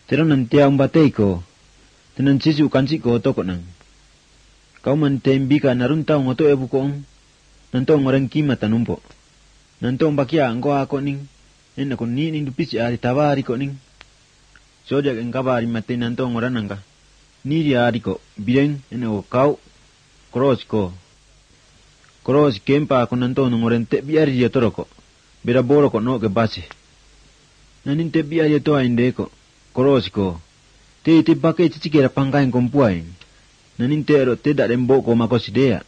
Tero nantia umbatei ko. Tenan sisi ukansi ko toko nang. Kau mantembika naruntau ngoto ebu koong. Nanto ngoreng kima tanumpo. Nanto mbakia angko ako ning. Ena ko ning dupisi ari tawari ko ning. Sojak engkabari mate nanto ngoranangka. Niri ari ko bireng ena ko kau. Kroos ko. Kroos kempa ako nanto ngoren te biari dia toroko. Bera boro ko no ke basi. Nanin te biari to ainde ko. Kroos ko. Te pakai cici kira pangkain kompuain. Nanin te ero te dak rembo ko makosidea.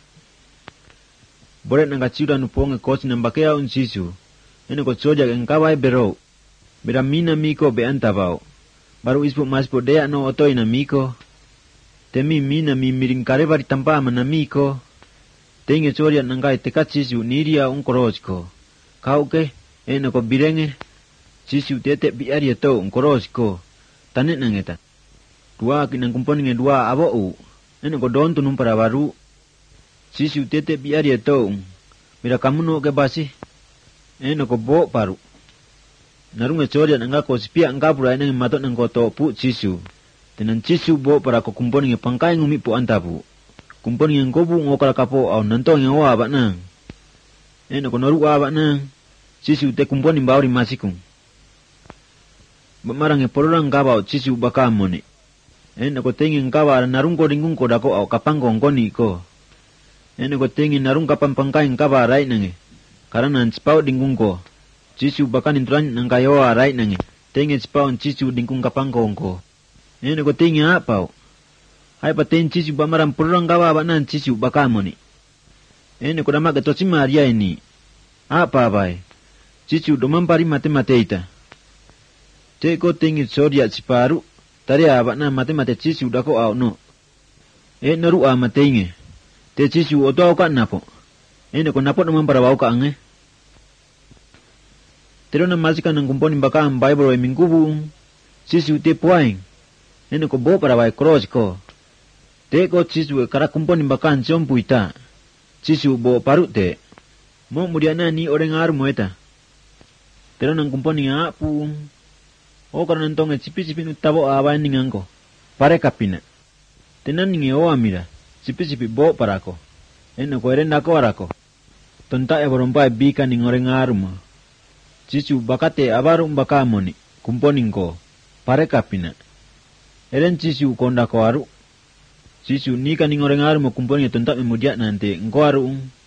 Boret nang kaciuda nuponge kosi nang bakea un sisu. Ene ko sojak engkawai bero. Bera mina miko be antabau. Baru ispo maspo dea no otoi na miko. Temi mina mi miring kareba di tampa mana miko. Tenge soriat nangkai tekat sisu niria un kroos ko. Kau ke, ene ko birenge. Sisu tete biar ya tau un kroos ko. Tanet nangeta. Dua kinang kumponinge dua abo u. Ene ko don tu numpara baru. Sisu tete biar ya tau. Bila kamu no ke basi. Ene ko bo paru. Narunga soriat nangka ko sepia ngapura ene matot nang ko topu sisu. Tenan sisu bo para ko kumponinge pangkai ngumi po antapu. Kumponinge ngobu ngokala kapo au nantong yang wa abak nang. Ene ko noru abak nang. Sisu te kumponing bauri masikung. Bamarang e pororang kabau sisu bakamone. Ene ko tengi ngkawa narung ko ringung ko dako au kapang kongkoni ko. Ene ko tengi narung kapang pangkai ngkawa rai nange. Karena ncipau dinggung ko. Sisu bakan intran nang kayoa rai nange. Tengi cipau sisu dinggung kapang kongko. Ene ko tengi apau. Hai paten sisu bamarang pororang kawa banan sisu bakamone. Ene ko damak ketosima ria ini. Apa bai? Sisu domampari mate-mate ita. Teko tengi soriat siparu. Tari abak na mate-mate sisu dako au no. Naru a mateinge. Te sisu oto au ka napo. Ko napo naman para wau ka ange. Tero na masika nang kumponi baka ang Bible ay mingkubu. Sisu te puaing. Ko bo para wai cross ko. Teko sisu kara kumponi baka ang siompu ita. Sisu bo paru te. Mo mudiana ni orang aru mo eta. Tero nang kumponi nga apu. O karena nantong cipi-cipi nutabo awan ningangko. Pare kapina. Tenan ningi o amira. Cipi-cipi bo parako. Ko eren dako arako. Tonta e borompa e bika ning oreng aruma. Sisu bakate abarum bakamoni. Kumponing ko. Pare kapina. Eren sisu konda ko aru. Sisu nika ning oreng aruma kumponing tonta memudiak nanti. Ngko aru.